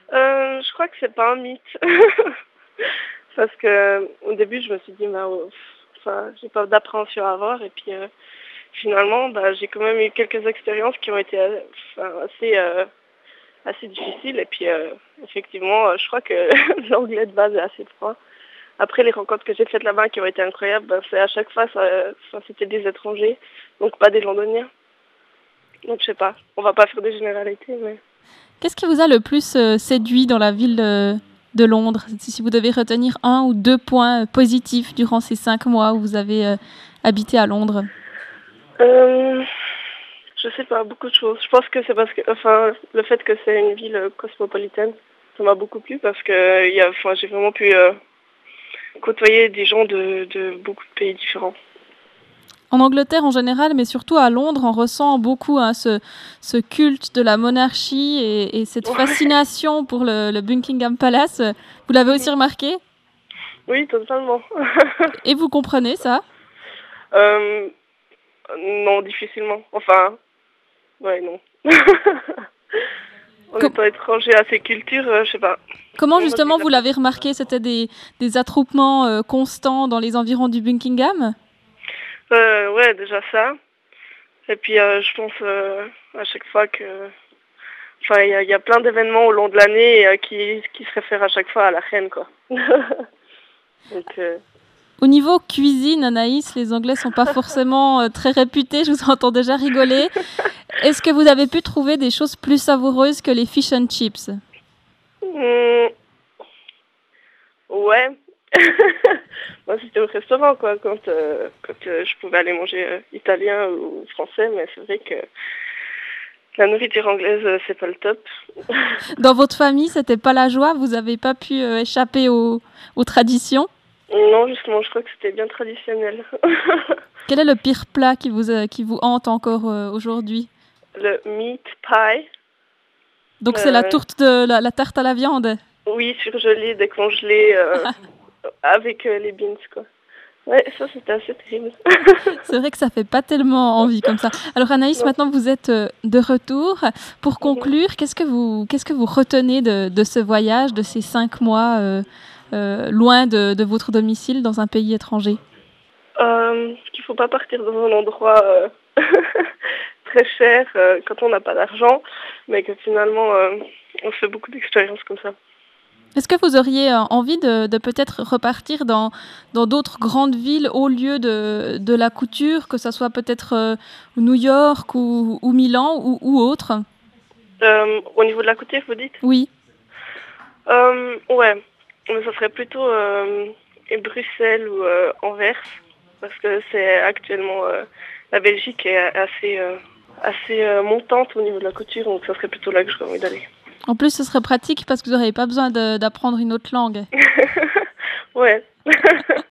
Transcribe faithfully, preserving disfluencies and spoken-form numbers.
Euh, je crois que c'est pas un mythe. Parce que au début, je me suis dit, bah, oh, enfin, j'ai pas d'appréhension à avoir. Et puis euh, finalement, bah, j'ai quand même eu quelques expériences qui ont été euh, enfin, assez, euh, assez difficiles. Et puis euh, effectivement, euh, je crois que l'anglais de base est assez froid. Après, les rencontres que j'ai faites là-bas qui ont été incroyables, bah, c'est à chaque fois, ça, enfin, c'était des étrangers, donc pas des londoniens. Donc je sais pas, on va pas faire des généralités, mais... Qu'est-ce qui vous a le plus euh, séduit dans la ville de, de Londres? Si si vous devez retenir un ou deux points euh, positifs durant ces cinq mois où vous avez euh, habité à Londres. Euh, je sais pas, beaucoup de choses. Je pense que c'est parce que, enfin, le fait que c'est une ville euh, cosmopolitaine, ça m'a beaucoup plu parce que euh, il y a, enfin, j'ai vraiment pu euh, côtoyer des gens de, de beaucoup de pays différents. En Angleterre en général, mais surtout à Londres, on ressent beaucoup hein, ce, ce culte de la monarchie et, et cette Ouais. fascination pour le, le Buckingham Palace. Vous l'avez aussi Mhm. remarqué? Oui, totalement. Et vous comprenez ça? euh, non, difficilement. Enfin, ouais, non. En Com- étant étranger à ces cultures, euh, je sais pas. Comment Non, moi, je justement les vous l'avez apprécie. remarqué? C'était des, des attroupements euh, constants dans les environs du Buckingham? Euh, ouais, déjà ça. Et puis, euh, je pense euh, à chaque fois que... Enfin, il y, a- il y a plein d'événements au long de l'année euh, qui, qui se réfèrent à chaque fois à la reine, quoi. Donc, euh, Au niveau cuisine, Anaïs, les Anglais sont pas forcément euh, très réputés. Je vous entends déjà rigoler. Est-ce que vous avez pu trouver des choses plus savoureuses que les fish and chips? hmm, ouais. Moi, c'était au restaurant, quoi, quand, euh, quand euh, je pouvais aller manger euh, italien ou français, mais c'est vrai que la nourriture anglaise, euh, c'est pas le top. Dans votre famille, c'était pas la joie? Vous avez pas pu euh, échapper aux, aux traditions? Non, justement, je crois que c'était bien traditionnel. Quel est le pire plat qui vous, euh, qui vous hante encore euh, aujourd'hui? Le meat pie, Donc c'est la euh, tourte de la, la tarte à la viande. oui, surgelé, décongelé, euh, avec euh, les beans, quoi. Ouais, ça, c'était assez terrible. C'est vrai que ça fait pas tellement envie comme ça. Alors Anaïs, Non. maintenant vous êtes euh, de retour. Pour Mhm. conclure, qu'est-ce que vous, qu'est-ce que vous retenez de, de ce voyage, de ces cinq mois euh, euh, loin de, de votre domicile dans un pays étranger? Euh, qu'il faut pas partir dans un endroit euh, très cher euh, quand on n'a pas d'argent, mais que finalement, euh, on fait beaucoup d'expériences comme ça. Est-ce que vous auriez euh, envie de, de peut-être repartir dans dans d'autres grandes villes au lieu de, de la couture, que ce soit peut-être euh, New York ou, ou Milan ou, ou autre? Euh, au niveau de la couture, vous dites Oui. euh, Ouais, mais ça serait plutôt euh, Bruxelles ou euh, Anvers, parce que c'est actuellement euh, la Belgique est assez euh, assez euh, montante au niveau de la couture, donc ça serait plutôt là que j'aurais envie d'aller. En plus, ce serait pratique parce que vous n'aurez pas besoin de- d'apprendre une autre langue. Ouais.